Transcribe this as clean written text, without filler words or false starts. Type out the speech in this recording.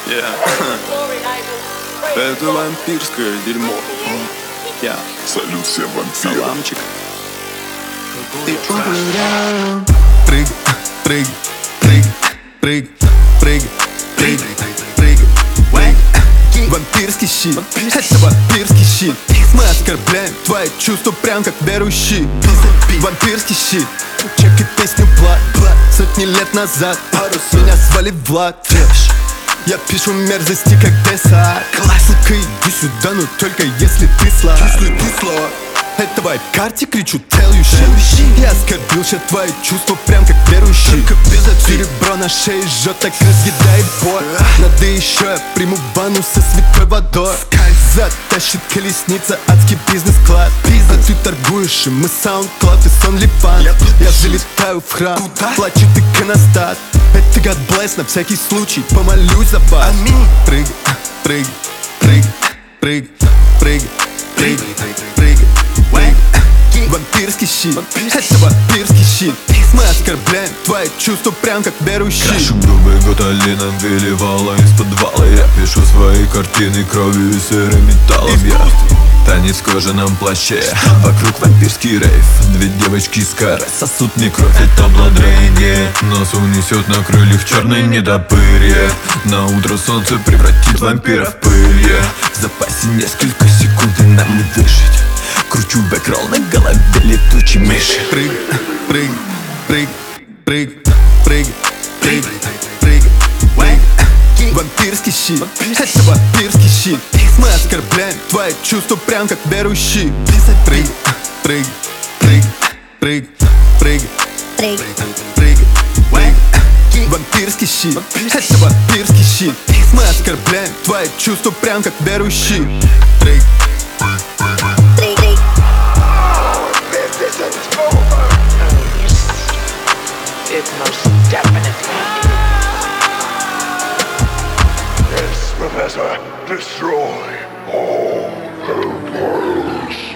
Это вампирское дерьмо. Салют всем вампирам. Саламчик. Ты уверен? Прыг, прыг, прыг, прыг, прыг, прыг, прыг, прыг. Вампирский щит, это вампирский щит. Мы оскорбляем твои чувства прям как верующий. Вампирский щит, чекай песню Влад. Сотни лет назад меня звали Влад. Я пишу мерзости как Деса. Сука, иди сюда, но только если ты слаб. Это вайб карте кричу tell you shit. Я оскорбил сейчас твои чувства прям как верующий. Серебро на шее жжет, так разъедает боль. Надо еще, я приму ванну со святой водой. Затащит колесница, адский бизнес-класс. А ты торгуешь, и мы SoundCloud и OnlyFans. Я залетаю в храм, плачет иконостас. Это God bless, на всякий случай помолюсь за вас. Прыг, прыг, прыг, прыг, прыг, прыг, прыг. Вампирский щит, это вампирский щит. Мы оскорбляем твои чувства прям как верующий. Крашу грубый гуталином, выливала из подвала. Я пишу свои картины кровью и сырым металлом. Я танец в кожаном плаще, вокруг вампирский рейв. Две девочки с каре сосут мне кровь, это Blood Rain. Нас унесет на крыльях черное недопырье. На утро солнце превратит вампира в пыль. В запасе несколько секунд и нам не выжить. Кручу бэкролл на голове летучей мыши. Прыг, прыг, прыг, прыг, прыг, прыг, прыг, прыг. Вампирский щит, это вампирский щит. Мы оскорбляем твои чувства прям как верующий. Прыг, прыг, прыг, прыг, прыг, прыг, прыг, прыг. Вампирский щит, это вампирский щит. Мы оскорбляем твои чувства прям как верующий. Прыг. It most definitely Yes, Professor, destroy all vampires.